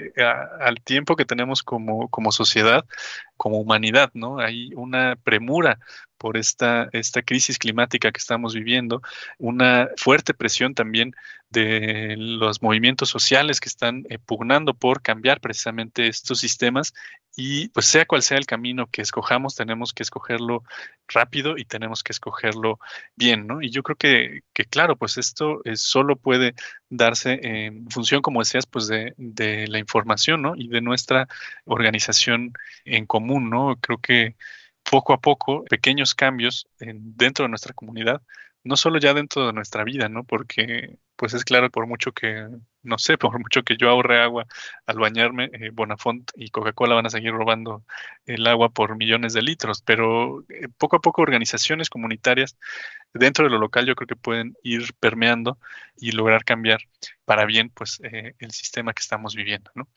al tiempo que tenemos como sociedad, como humanidad, ¿no? Hay una premura por esta crisis climática que estamos viviendo, una fuerte presión también de los movimientos sociales que están pugnando por cambiar precisamente estos sistemas y pues sea cual sea el camino que escojamos, tenemos que escogerlo rápido y tenemos que escogerlo bien, ¿no? Y yo creo que claro, pues esto solo puede darse en función, como decías, pues de la información, ¿no? Y de nuestra organización en común, ¿no? Creo que poco a poco, pequeños cambios dentro de nuestra comunidad, no solo ya dentro de nuestra vida, ¿no? Porque, pues es claro, por mucho que, no sé, por mucho que yo ahorre agua al bañarme, Bonafont y Coca-Cola van a seguir robando el agua por millones de litros, pero poco a poco organizaciones comunitarias dentro de lo local yo creo que pueden ir permeando y lograr cambiar para bien, pues, el sistema que estamos viviendo, ¿no?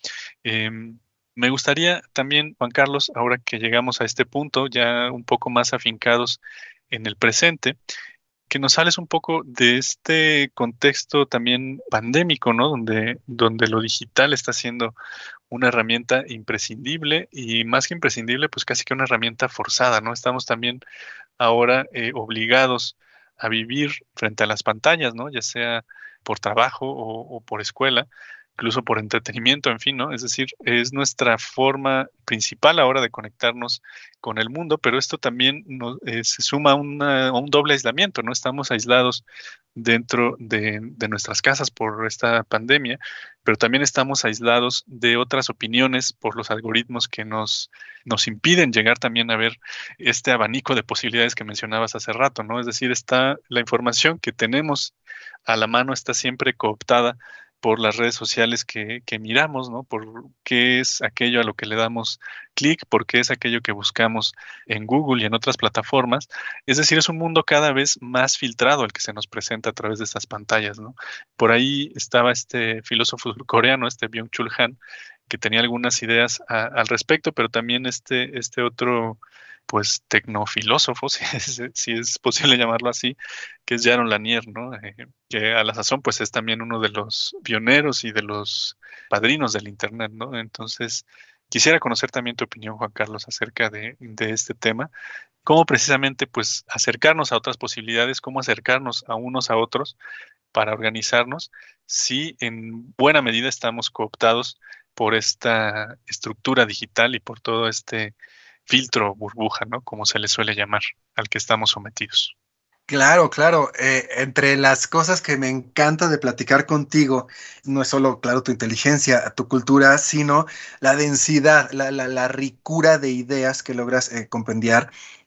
Me gustaría también, Juan Carlos, ahora que llegamos a este punto, ya un poco más afincados en el presente, que nos sales un poco de este contexto también pandémico, ¿no? Donde lo digital está siendo una herramienta imprescindible y más que imprescindible, pues casi que una herramienta forzada, ¿no? Estamos también ahora obligados a vivir frente a las pantallas, ¿no? Ya sea por trabajo o por escuela, incluso por entretenimiento, en fin, ¿no? Es decir, es nuestra forma principal ahora de conectarnos con el mundo, pero esto también se suma a un doble aislamiento, ¿no? Estamos aislados dentro de nuestras casas por esta pandemia, pero también estamos aislados de otras opiniones por los algoritmos que nos impiden llegar también a ver este abanico de posibilidades que mencionabas hace rato, ¿no? Es decir, la información que tenemos a la mano está siempre cooptada por las redes sociales que miramos, ¿no? Por qué es aquello a lo que le damos clic, por qué es aquello que buscamos en Google y en otras plataformas. Es decir, es un mundo cada vez más filtrado el que se nos presenta a través de estas pantallas, ¿no? Por ahí estaba este filósofo coreano, Byung-Chul Han, que tenía algunas ideas al respecto, pero también este otro pues tecnofilósofo, si es posible llamarlo así, que es Jaron Lanier, ¿no? Que a la sazón pues es también uno de los pioneros y de los padrinos del Internet, ¿no? Entonces, quisiera conocer también tu opinión, Juan Carlos, acerca de este tema, cómo precisamente pues acercarnos a otras posibilidades, cómo acercarnos a unos a otros para organizarnos, si en buena medida estamos cooptados por esta estructura digital y por todo este filtro burbuja, ¿no? Como se le suele llamar al que estamos sometidos. Claro, claro. Entre las cosas que me encanta de platicar contigo, no es solo, claro, tu inteligencia, tu cultura, sino la densidad, la ricura de ideas que logras compendiar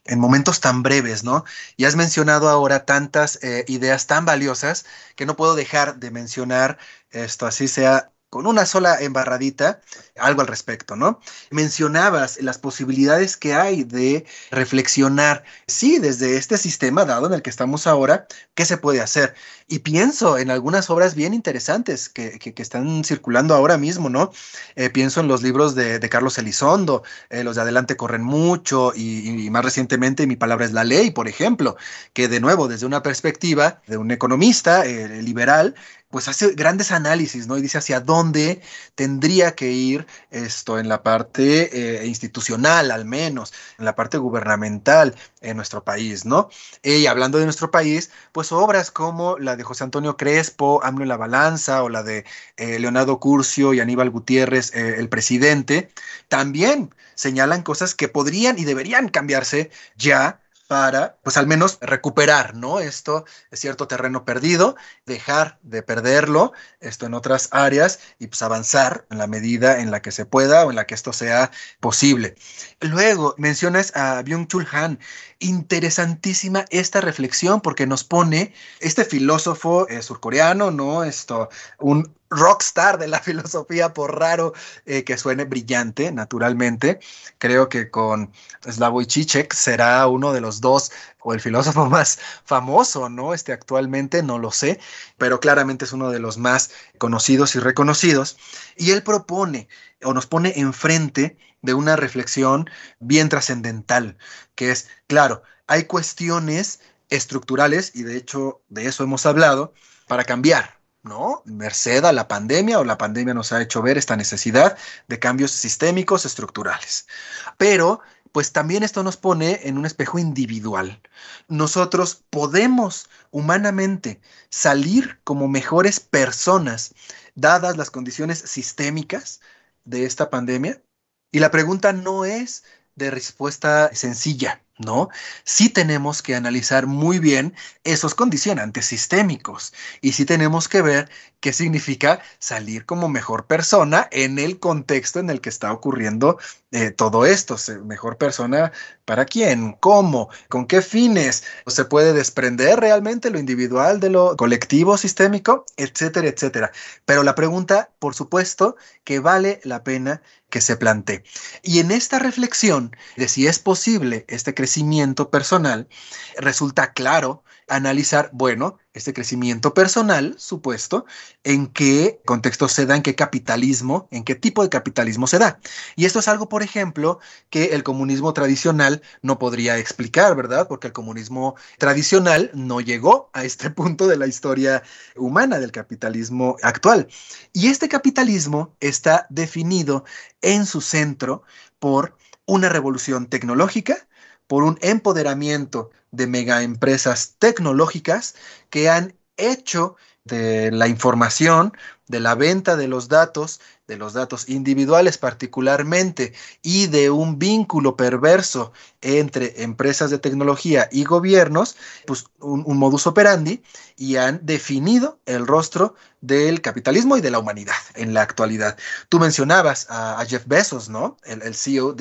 en momentos tan breves, ¿no? Y has mencionado ahora tantas ideas tan valiosas que no puedo dejar de mencionar esto, así sea con una sola embarradita, algo al respecto, ¿no? Mencionabas las posibilidades que hay de reflexionar, sí, desde este sistema dado en el que estamos ahora, ¿qué se puede hacer? Y pienso en algunas obras bien interesantes que están circulando ahora mismo, ¿no? Pienso en los libros de Carlos Elizondo, los de Adelante corren mucho y más recientemente Mi palabra es la ley, por ejemplo, que de nuevo desde una perspectiva de un economista liberal, pues hace grandes análisis, ¿no? Y dice hacia dónde tendría que ir esto en la parte institucional, al menos, en la parte gubernamental en nuestro país, ¿no? Y hablando de nuestro país, pues obras como la de José Antonio Crespo, AMLO en la balanza, o la de Leonardo Curcio y Aníbal Gutiérrez, el presidente, también señalan cosas que podrían y deberían cambiarse ya para, pues al menos recuperar, ¿no? Esto es cierto terreno perdido, dejar de perderlo, esto en otras áreas y pues avanzar en la medida en la que se pueda o en la que esto sea posible. Luego mencionas a Byung-Chul Han, interesantísima esta reflexión porque nos pone este filósofo surcoreano, ¿no? Esto, un rockstar de la filosofía, por raro que suene, brillante, naturalmente. Creo que con Slavoj Žižek será uno de los dos o el filósofo más famoso, ¿no? Actualmente no lo sé, pero claramente es uno de los más conocidos y reconocidos. Y él propone o nos pone enfrente de una reflexión bien trascendental, que es, claro, hay cuestiones estructurales, y de hecho de eso hemos hablado, para cambiar, ¿no? Merced a la pandemia, o la pandemia nos ha hecho ver esta necesidad de cambios sistémicos estructurales. Pero, pues también esto nos pone en un espejo individual. Nosotros podemos humanamente salir como mejores personas, dadas las condiciones sistémicas de esta pandemia. Y la pregunta no es de respuesta sencilla, ¿no? Sí tenemos que analizar muy bien esos condicionantes sistémicos y sí tenemos que ver qué significa salir como mejor persona en el contexto en el que está ocurriendo todo esto. Mejor persona para quién, cómo, con qué fines, se puede desprender realmente lo individual de lo colectivo sistémico, etcétera, etcétera. Pero la pregunta, por supuesto, que vale la pena que se plantee. Y en esta reflexión de si es posible este crecimiento personal, resulta claro analizar, bueno, este crecimiento personal, supuesto, en qué contexto se da, en qué capitalismo, en qué tipo de capitalismo se da. Y esto es algo, por ejemplo, que el comunismo tradicional no podría explicar, ¿verdad? Porque el comunismo tradicional no llegó a este punto de la historia humana del capitalismo actual. Y este capitalismo está definido en su centro por una revolución tecnológica, por un empoderamiento de megaempresas tecnológicas que han hecho de la información, de la venta de los datos individuales particularmente, y de un vínculo perverso entre empresas de tecnología y gobiernos, pues un modus operandi, y han definido el rostro del capitalismo y de la humanidad en la actualidad. Tú mencionabas a Jeff Bezos, ¿no? El CEO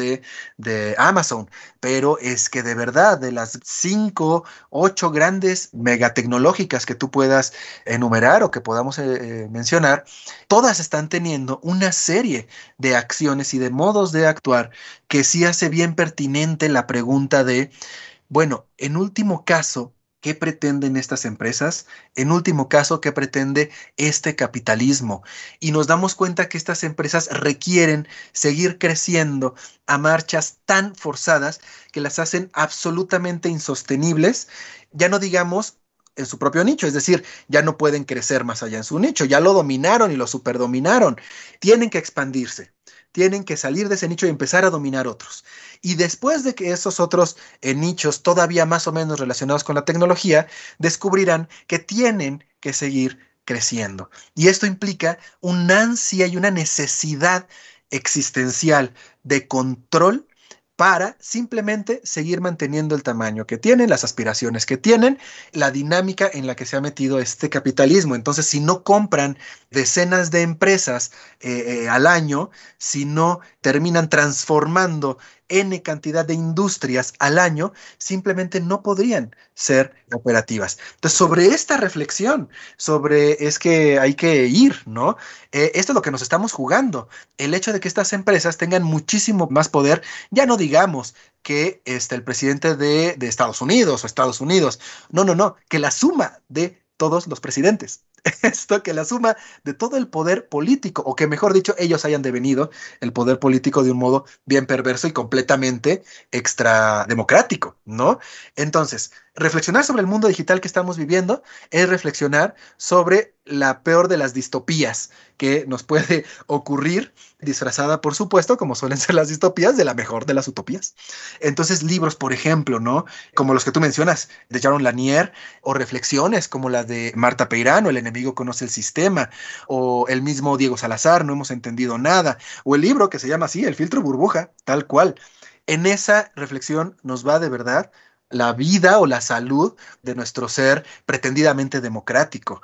de Amazon, pero es que de verdad, de las 5, 8 grandes megatecnológicas que tú puedas enumerar o que podamos mencionar, todas están teniendo una serie de acciones y de modos de actuar que sí hace bien pertinente la pregunta de, bueno, en último caso, ¿qué pretenden estas empresas? En último caso, ¿qué pretende este capitalismo? Y nos damos cuenta que estas empresas requieren seguir creciendo a marchas tan forzadas que las hacen absolutamente insostenibles, ya no digamos en su propio nicho, es decir, ya no pueden crecer más allá en su nicho, ya lo dominaron y lo superdominaron, tienen que expandirse. Tienen que salir de ese nicho y empezar a dominar otros. Y después de que esos otros nichos, todavía más o menos relacionados con la tecnología, descubrirán que tienen que seguir creciendo. Y esto implica una ansia y una necesidad existencial de control para simplemente seguir manteniendo el tamaño que tienen, las aspiraciones que tienen, la dinámica en la que se ha metido este capitalismo. Entonces, si no compran decenas de empresas al año, si no terminan transformando N cantidad de industrias al año simplemente no podrían ser operativas. Entonces, sobre esta reflexión, sobre es que hay que ir, ¿no? Esto es lo que nos estamos jugando. El hecho de que estas empresas tengan muchísimo más poder, ya no digamos que el presidente de Estados Unidos o Estados Unidos, no, que la suma de todos los presidentes. Esto, que la suma de todo el poder político, o que mejor dicho, ellos hayan devenido el poder político de un modo bien perverso y completamente extra democrático, ¿no? Entonces, reflexionar sobre el mundo digital que estamos viviendo es reflexionar sobre la peor de las distopías que nos puede ocurrir, disfrazada, por supuesto, como suelen ser las distopías, de la mejor de las utopías. Entonces, libros, por ejemplo, ¿no? Como los que tú mencionas, de Jaron Lanier, o reflexiones como la de Marta Peirano, El enemigo conoce el sistema, o el mismo Diego Salazar, No hemos entendido nada, o el libro que se llama así, El filtro burbuja, tal cual. En esa reflexión nos va de verdad la vida o la salud de nuestro ser pretendidamente democrático,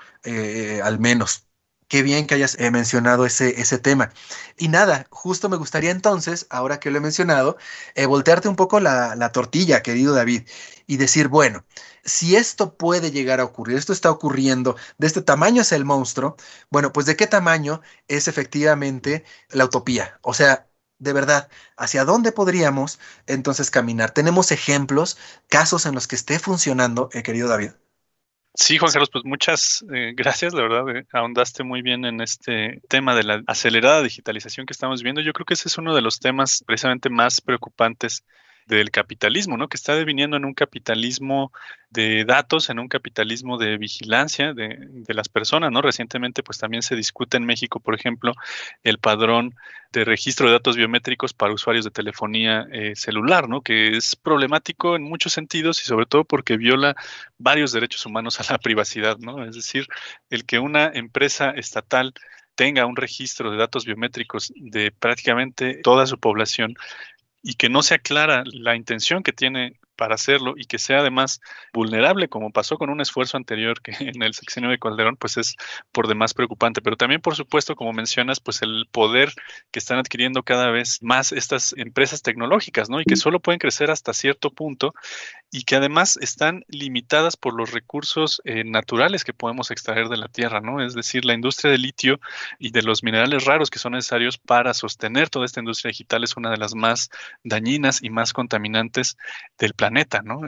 al menos. Qué bien que hayas mencionado ese tema. Y nada, justo me gustaría entonces, ahora que lo he mencionado, voltearte un poco la tortilla, querido David, y decir, bueno, si esto puede llegar a ocurrir, esto está ocurriendo, de este tamaño es el monstruo, bueno, pues de qué tamaño es efectivamente la utopía. O sea, de verdad, ¿hacia dónde podríamos entonces caminar? ¿Tenemos ejemplos, casos en los que esté funcionando, querido David? Sí, Juan Carlos, pues muchas gracias, la verdad, ahondaste muy bien en este tema de la acelerada digitalización que estamos viendo. Yo creo que ese es uno de los temas precisamente más preocupantes del capitalismo, ¿no? Que está deviniendo en un capitalismo de datos, en un capitalismo de vigilancia de las personas, ¿no? Recientemente, pues también se discute en México, por ejemplo, el padrón de registro de datos biométricos para usuarios de telefonía celular, ¿no? Que es problemático en muchos sentidos y sobre todo porque viola varios derechos humanos a la privacidad, ¿no? Es decir, el que una empresa estatal tenga un registro de datos biométricos de prácticamente toda su población y que no sea clara la intención que tiene para hacerlo y que sea además vulnerable, como pasó con un esfuerzo anterior que en el sexenio de Calderón, pues es por demás preocupante. Pero también, por supuesto, como mencionas, pues el poder que están adquiriendo cada vez más estas empresas tecnológicas, ¿no? Y que solo pueden crecer hasta cierto punto y que además están limitadas por los recursos naturales que podemos extraer de la tierra, ¿no? Es decir, la industria del litio y de los minerales raros que son necesarios para sostener toda esta industria digital es una de las más dañinas y más contaminantes del planeta, ¿no?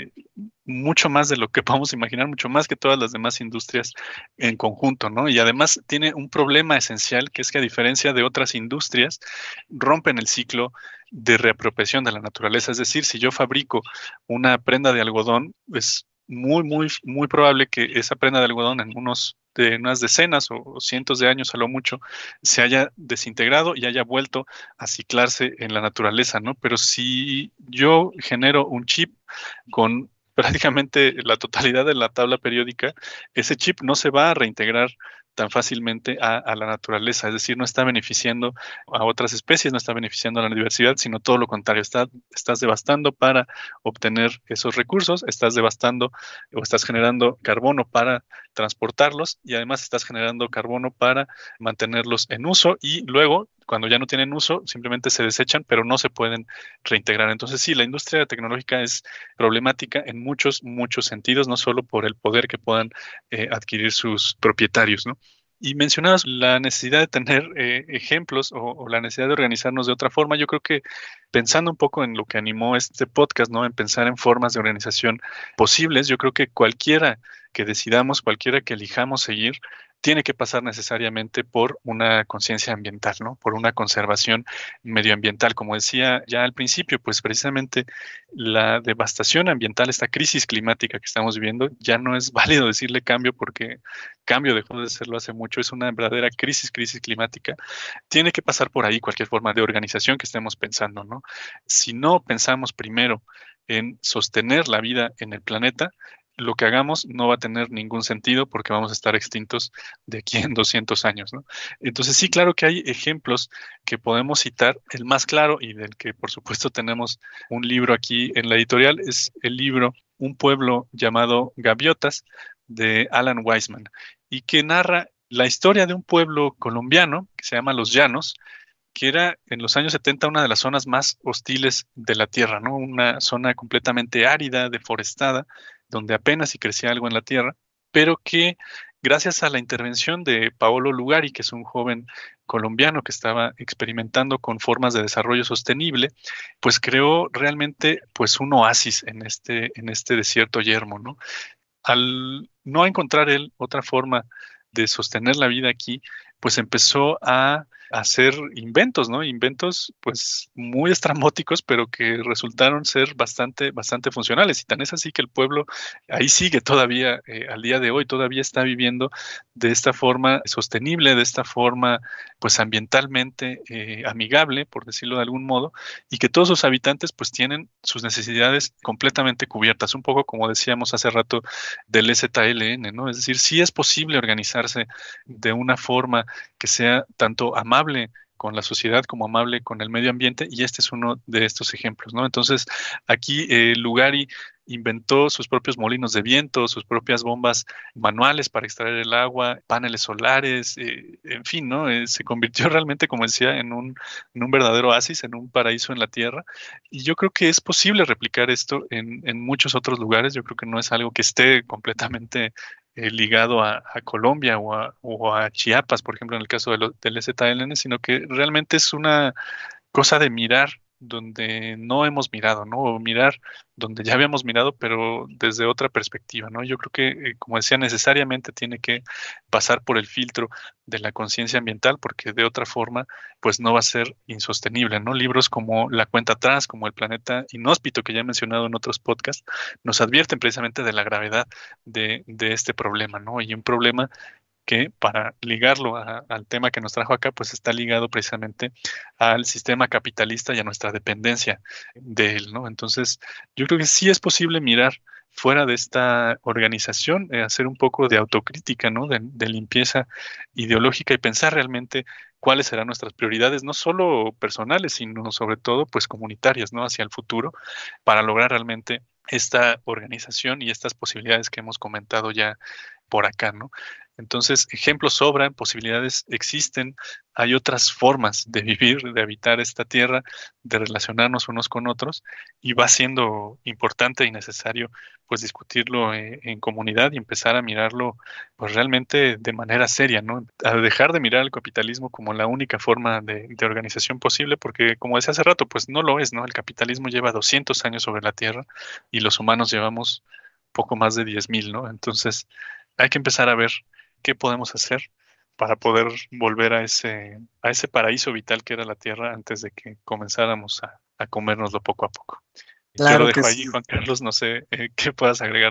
Mucho más de lo que podemos imaginar, mucho más que todas las demás industrias en conjunto, ¿no? Y además tiene un problema esencial, que es que a diferencia de otras industrias, rompen el ciclo de reapropiación de la naturaleza. Es decir, si yo fabrico una prenda de algodón, es muy probable que esa prenda de algodón en unas decenas o cientos de años a lo mucho se haya desintegrado y haya vuelto a ciclarse en la naturaleza, ¿no? Pero si yo genero un chip con prácticamente la totalidad de la tabla periódica, ese chip no se va a reintegrar tan fácilmente a la naturaleza, es decir, no está beneficiando a otras especies, no está beneficiando a la diversidad, sino todo lo contrario, estás devastando para obtener esos recursos, estás devastando o estás generando carbono para transportarlos y además estás generando carbono para mantenerlos en uso y luego, cuando ya no tienen uso, simplemente se desechan, pero no se pueden reintegrar. Entonces, sí, la industria tecnológica es problemática en muchos sentidos, no solo por el poder que puedan adquirir sus propietarios, ¿no? Y mencionabas la necesidad de tener ejemplos o la necesidad de organizarnos de otra forma. Yo creo que pensando un poco en lo que animó este podcast, ¿no? En pensar en formas de organización posibles, yo creo que cualquiera que decidamos, cualquiera que elijamos seguir, tiene que pasar necesariamente por una conciencia ambiental, ¿no? Por una conservación medioambiental. Como decía ya al principio, pues precisamente la devastación ambiental, esta crisis climática que estamos viviendo, ya no es válido decirle cambio porque cambio dejó de serlo hace mucho, es una verdadera crisis climática. Tiene que pasar por ahí cualquier forma de organización que estemos pensando, ¿no? Si no pensamos primero en sostener la vida en el planeta, lo que hagamos no va a tener ningún sentido porque vamos a estar extintos de aquí en 200 años, ¿no? Entonces sí, claro que hay ejemplos que podemos citar. El más claro y del que por supuesto tenemos un libro aquí en la editorial es el libro Un pueblo llamado Gaviotas de Alan Weisman y que narra la historia de un pueblo colombiano que se llama Los Llanos, que era en los años 70 una de las zonas más hostiles de la Tierra, ¿no? Una zona completamente árida, deforestada, donde apenas si crecía algo en la tierra, pero que gracias a la intervención de Paolo Lugari, que es un joven colombiano que estaba experimentando con formas de desarrollo sostenible, pues creó realmente pues un oasis en este desierto yermo, ¿no? Al no encontrar él otra forma de sostener la vida aquí, pues empezó a hacer inventos, ¿no? Inventos pues muy estrambóticos, pero que resultaron ser bastante funcionales. Y tan es así que el pueblo ahí sigue todavía, al día de hoy, todavía está viviendo de esta forma sostenible, de esta forma pues ambientalmente amigable, por decirlo de algún modo, y que todos sus habitantes pues tienen sus necesidades completamente cubiertas, un poco como decíamos hace rato del EZLN, ¿no? Es decir, sí es posible organizarse de una forma que sea tanto amable con la sociedad como amable con el medio ambiente, y este es uno de estos ejemplos, ¿no? Entonces, aquí Lugari inventó sus propios molinos de viento, sus propias bombas manuales para extraer el agua, paneles solares, en fin, ¿no? Se convirtió realmente, como decía, en un verdadero oasis, en un paraíso en la tierra, y yo creo que es posible replicar esto en muchos otros lugares. Yo creo que no es algo que esté completamente ligado a Colombia o a Chiapas, por ejemplo, en el caso del EZLN, sino que realmente es una cosa de mirar donde no hemos mirado, ¿no? O mirar donde ya habíamos mirado, pero desde otra perspectiva, ¿no? Yo creo que, como decía, necesariamente tiene que pasar por el filtro de la conciencia ambiental, porque de otra forma, pues no va a ser insostenible, ¿no? Libros como La cuenta atrás, como El planeta inhóspito, que ya he mencionado en otros podcasts, nos advierten precisamente de la gravedad de este problema, ¿no? Y un problema que, para ligarlo al tema que nos trajo acá, pues está ligado precisamente al sistema capitalista y a nuestra dependencia de él, ¿no? Entonces, yo creo que sí es posible mirar fuera de esta organización, hacer un poco de autocrítica, ¿no? De limpieza ideológica, y pensar realmente cuáles serán nuestras prioridades, no solo personales, sino sobre todo, pues, comunitarias, ¿no? Hacia el futuro, para lograr realmente esta organización y estas posibilidades que hemos comentado ya por acá, ¿no? Entonces, ejemplos sobran, posibilidades existen, hay otras formas de vivir, de habitar esta tierra, de relacionarnos unos con otros, y va siendo importante y necesario pues discutirlo en comunidad y empezar a mirarlo pues realmente de manera seria, ¿no? A dejar de mirar el capitalismo como la única forma de organización posible, porque, como decía hace rato, pues no lo es, ¿no? El capitalismo lleva 200 años sobre la tierra y los humanos llevamos poco más de 10,000, ¿no? Entonces, hay que empezar a ver qué podemos hacer para poder volver a ese paraíso vital que era la tierra antes de que comenzáramos a comérnoslo poco a poco. Yo lo Claro que dejo ahí, sí. Juan Carlos, no sé qué puedas agregar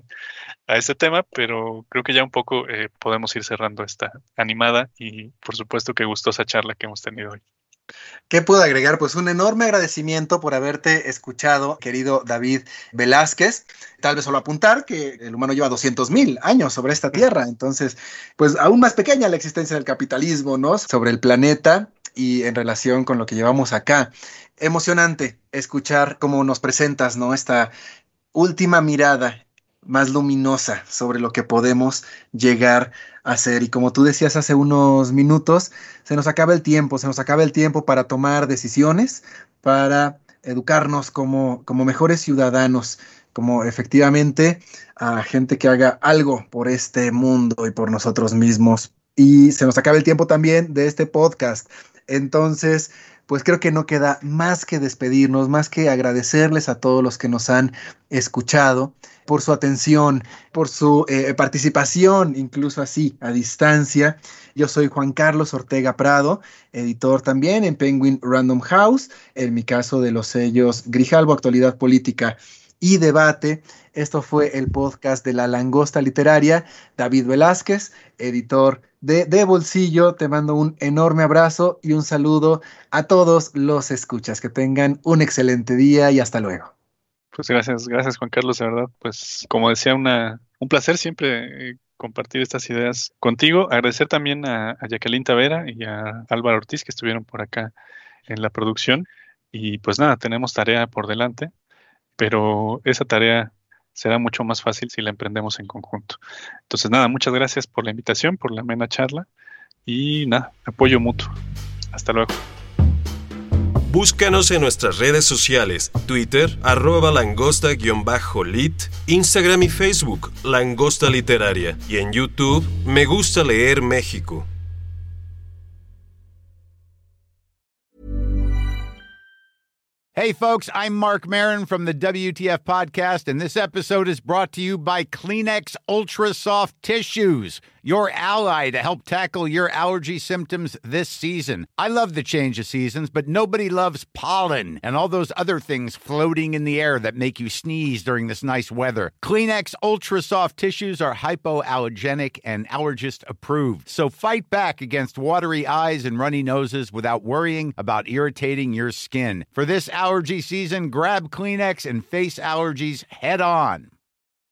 a este tema, pero creo que ya un poco podemos ir cerrando esta animada y, por supuesto, que gustosa charla que hemos tenido hoy. ¿Qué puedo agregar? Pues un enorme agradecimiento por haberte escuchado, querido David Velázquez. Tal vez solo apuntar que el humano lleva 200,000 años sobre esta tierra, entonces, pues aún más pequeña la existencia del capitalismo, ¿no? Sobre el planeta y en relación con lo que llevamos acá. Emocionante escuchar cómo nos presentas, ¿no? Esta última mirada más luminosa sobre lo que podemos llegar a hacer. Y como tú decías hace unos minutos, se nos acaba el tiempo, se nos acaba el tiempo para tomar decisiones, para educarnos como mejores ciudadanos, como efectivamente a gente que haga algo por este mundo y por nosotros mismos. Y se nos acaba el tiempo también de este podcast. Entonces, pues creo que no queda más que despedirnos, más que agradecerles a todos los que nos han escuchado por su atención, por su participación, incluso así, a distancia. Yo soy Juan Carlos Ortega Prado, editor también en Penguin Random House, en mi caso de los sellos Grijalbo, Actualidad Política y Debate. Esto fue el podcast de La Langosta Literaria. David Velázquez, editor de Bolsillo, te mando un enorme abrazo y un saludo a todos los escuchas. Que tengan un excelente día y hasta luego. Pues gracias Juan Carlos, de verdad, pues como decía, un placer siempre compartir estas ideas contigo. Agradecer también a Jacqueline Tavera y a Álvaro Ortiz, que estuvieron por acá en la producción. Y pues nada, tenemos tarea por delante, pero esa tarea será mucho más fácil si la emprendemos en conjunto. Entonces nada, muchas gracias por la invitación, por la amena charla, y nada, apoyo mutuo. Hasta luego. Búscanos en nuestras redes sociales, Twitter, @langosta_lit, Instagram y Facebook, Langosta Literaria, y en YouTube, Me Gusta Leer México. Hey folks, I'm Mark Maron from the WTF Podcast, and this episode is brought to you by Kleenex Ultra Soft Tissues, your ally to help tackle your allergy symptoms this season. I love the change of seasons, but nobody loves pollen and all those other things floating in the air that make you sneeze during this nice weather. Kleenex Ultra Soft Tissues are hypoallergenic and allergist approved, so fight back against watery eyes and runny noses without worrying about irritating your skin. For this allergy season, grab Kleenex and face allergies head on.